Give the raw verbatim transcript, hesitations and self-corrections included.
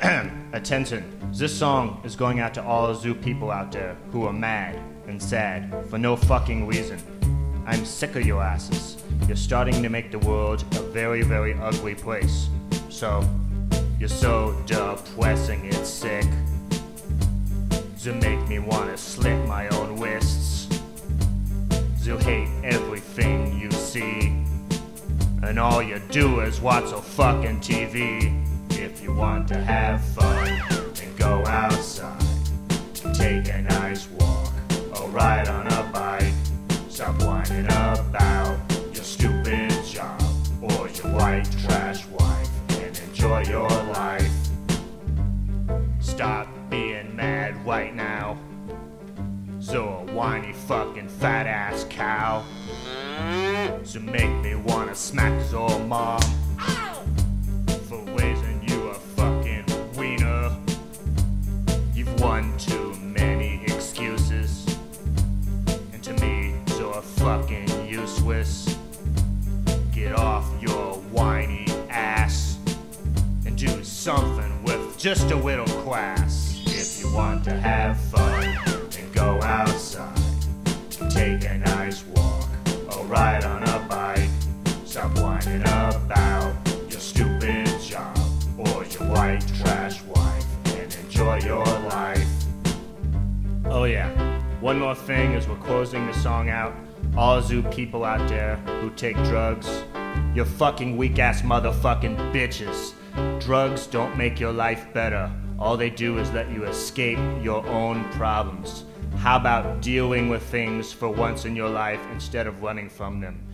Attention, this song is going out to all zoo people out there who are mad and sad for no fucking reason. I'm sick of your asses. You're starting to make the world a very, very ugly place. So, you're so depressing, it's sick. You make me wanna slit my own wrists. You hate everything you see, and all you do is watch a fucking T V. If you want to have fun, then go outside. Take a nice walk, or ride on a bike. Stop whining about your stupid job, or your white trash wife, and enjoy your life. Stop being mad right now. So a whiny fucking fat ass cow. So make me wanna smack his old mom for raising you a fucking wiener. You've won too many excuses, and to me you're fucking useless. Get off your whiny ass and do something with just a little class. If you want to have fun, then go outside. Take a nice walk, or ride on a bike. Stop whining about your stupid job, or your white trash wife, and enjoy your life. Oh yeah, one more thing as we're closing the song out. All zoo people out there who take drugs, you're fucking weak-ass motherfucking bitches. Drugs don't make your life better. All they do is let you escape your own problems. How about dealing with things for once in your life instead of running from them?